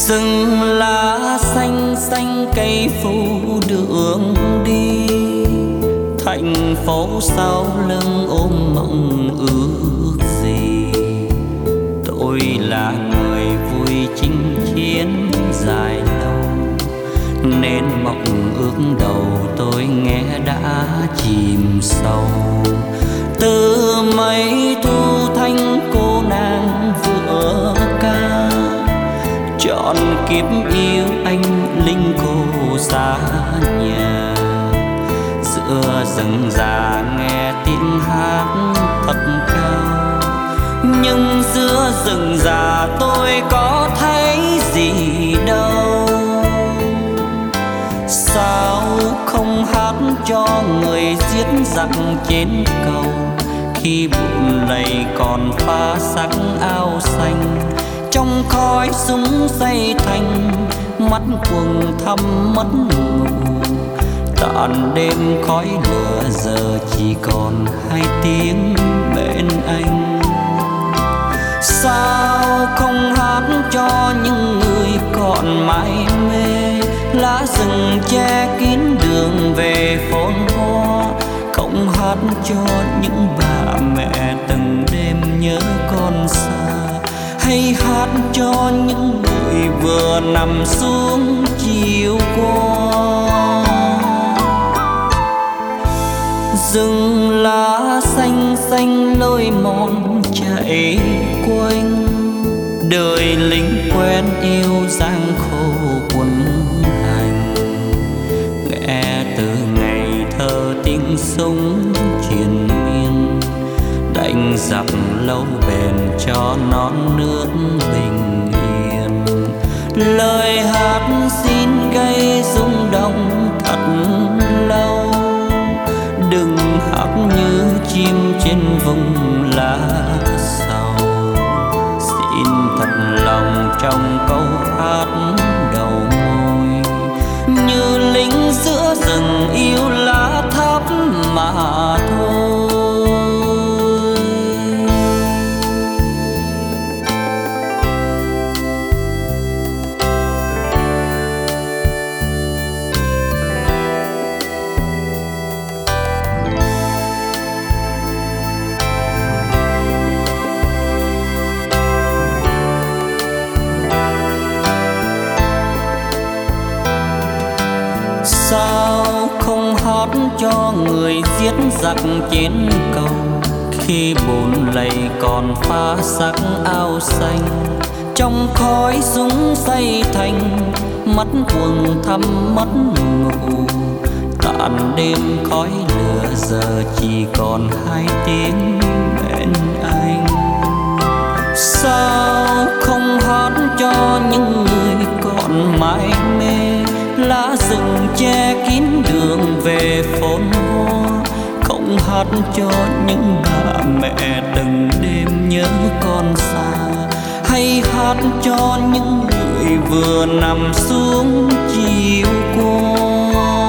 Rừng lá xanh xanh cây phủ đường đi, thành phố sau lưng ôm mộng ước gì. Tôi là người vui chinh chiến dài lâu, nên mộng ước đầu tôi nghe đã chìm sâu. Từ mấy thu thanh cô nàng vừa ca, chọn kiếp yêu anh linh cô xa nhà. Giữa rừng già nghe tiếng hát thật cao, nhưng giữa rừng già tôi có thấy gì đâu. Sao không hát cho người giết giặc trên cầu, khi bụi lầy còn pha sắc áo xanh. Trong khói súng xây thành, mắt quầng thăm mất ngủ. Tàn đêm khói lửa giờ chỉ còn hai tiếng bên anh. Sao không hát cho những người còn mãi mê, lá rừng che kín đường về phồn hoa. Không hát cho những bà mẹ từng đêm nhớ con xa, hay hát cho những người vừa nằm xuống chiều qua. Rừng lá xanh xanh lối mòn chạy quanh, đời lính quen yêu giang khổ quân hành. Nghe từ ngày thơ tiếng súng triền miên, đánh giặc lâu bền cho non nước bình yên. Lời hát xin gây rung động thật lâu, đừng hát như chim trên vùng lá sầu. Xin thật lòng trong câu hát đầu môi, như lính giữa rừng yêu lá thấp mà thôi. Sao không hát cho người giết giặc trên cầu, khi bùn lầy còn pha sắc áo xanh. Trong khói súng xây thành, mắt quầng thăm mất ngủ. Tàn đêm khói lửa giờ chỉ còn hai tiếng bên anh. Sao không hát cho những người còn mãi mê, lá rừng che kín đường về phồn hoa. Không hát cho những bà mẹ từng đêm nhớ con xa, hay hát cho những người vừa nằm xuống chiều qua.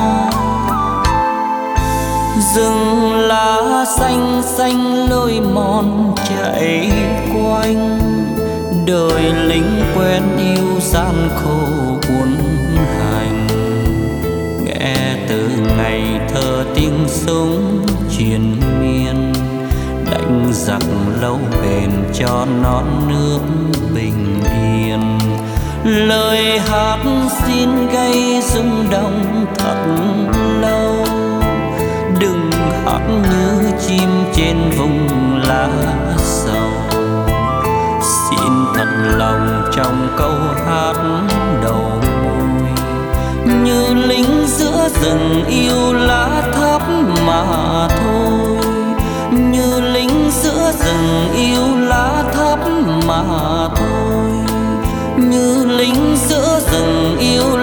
Rừng lá xanh xanh lối mòn chạy quanh, đời lính quen yêu gian khổ buồn hành. Nghe từ ngày thơ tiếng súng triền miên, đánh giặc lâu bền cho non nước bình yên. Lời hát xin gây rung động thật lâu, đừng hát như chim trên vùng lá sầu. Xin thật lòng trong câu hát đầu môi, như lính giữa rừng yêu lá thấp mà thôi. Như lính giữa rừng yêu lá thấp mà thôi. Như lính giữa rừng yêu